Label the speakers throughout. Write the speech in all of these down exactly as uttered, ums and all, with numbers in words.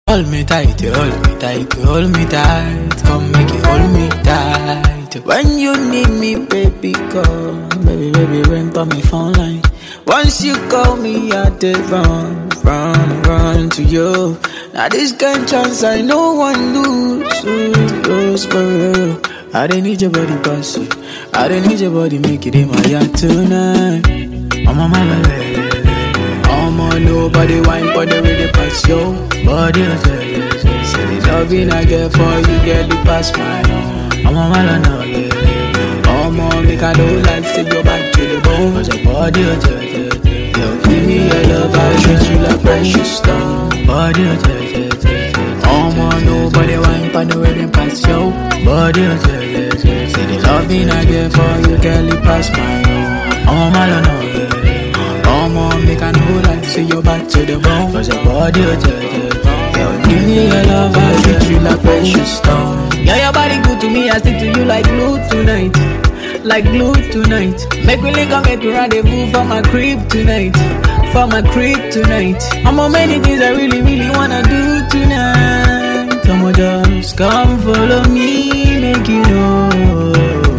Speaker 1: Hold me tight, you hold me tight, you hold me tight. Come make you hold me tight. When you need me, baby, call. Baby, baby, rent on me phone line. Once you call me, I did run, run, run to you. Now this kind chance I no one lose, lose, lose for real. I don't need your body, boss. I don't need your body, make it in my yard tonight. I'm on my way. I'm on nobody wine for the really pass yo. Body, say the loving I get for you, get the pass my own. I'm on my line now, yeah. I'm on make I do like to go back to the bone. Cause your body, yo, give me your love, I treat you like precious stone. Body, I'm on nobody wine for the really pass yo. Body, say the loving I get for you, get the pass my own. I'm on my line now, yeah. Come on, make I know like say you're back to the bone. Cause your body, yo, give me your love, I treat you like precious stone. Yeah, your body good to me, I stick to you like glue tonight. Like glue tonight. Make me link up, make me rendezvous for my crib tonight. For my crib tonight. I'm on many things I really, really wanna do tonight. Come on, just come follow me, make you know.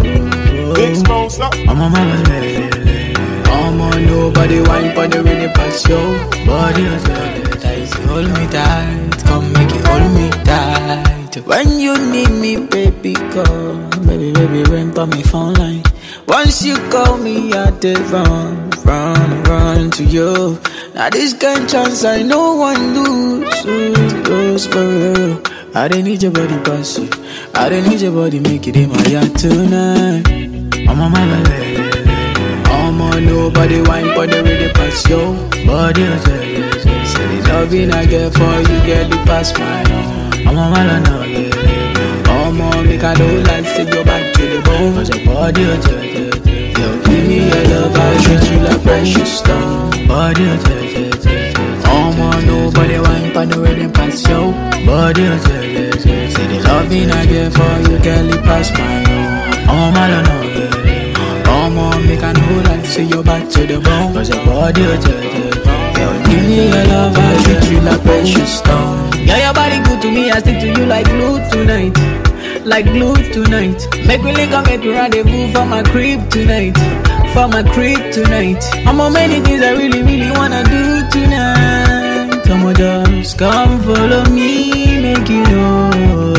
Speaker 1: I'm on my way. I'm on nobody wine for the really pass yo. Body tight, hold me tight. Come make it hold me tight. When you need me, baby, call. Baby, baby, rent on me phone line. Once you call me, I did run, run, run to you. Now this kind chance I no one lose, lose, lose for real. I don't need your body, boss. I don't need your body, make it in my yard tonight. I'm on my way. I'm on nobody wine for the really pass yo. Body, say the loving I get for you, get the pass my own. I'm on my line now, yeah. I'm on make I do like to go back to the bone. Cause your body, yo, give me your love, I treat you like precious stone. Body, I'm on nobody wine for the really pass yo. Body, say the loving I get for you, get the pass my own. I'm on my line now, yeah. Come on, make I know like say you're back to the bone. Cause your body, yo, give me your love, I treat you like precious stone. Yeah, your body good to me, I stick to you like glue tonight. Like glue tonight. Make me link up, make me rendezvous for my crib tonight. For my crib tonight. I'm on many things I really, really wanna do tonight. Come on, just come follow me, make you know.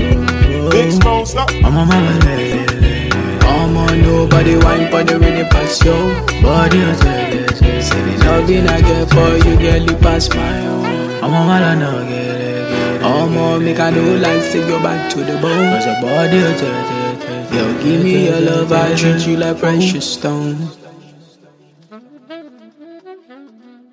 Speaker 1: I'm on my way. I'm on nobody wine for the really pass yo. Body, say the loving I get for you, get the pass my own. I'm on my line now, get it, get it. I'm on make I know like say go back to the bone. Cause your body, yo, give me your love, I treat you like precious stone.